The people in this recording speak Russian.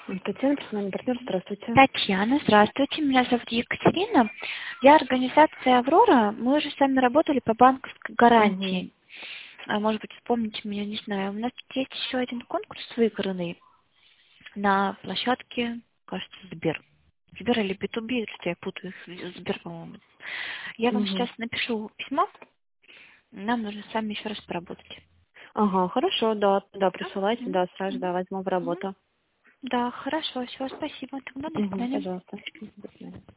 Татьяна, персональный партнер, здравствуйте. Татьяна, здравствуйте. Меня зовут Екатерина. Я организация «Аврора». Мы уже с вами работали по банковской Угу. гарантии. Может быть, вспомните меня, не знаю. У нас тут есть еще один конкурс выигранный на площадке, кажется, Сбер. Сбер или B2B, если я путаю их, Сбер, по-моему. Я вам Угу. сейчас напишу письмо. Нам нужно с вами еще раз поработать. Ага, хорошо, да, Да? присылайте, Мгм. да, сразу, да, Мгм. возьму в Мгм. работу. Да, хорошо, все, спасибо. Тогда до Угу, свидания. пожалуйста. До свидания.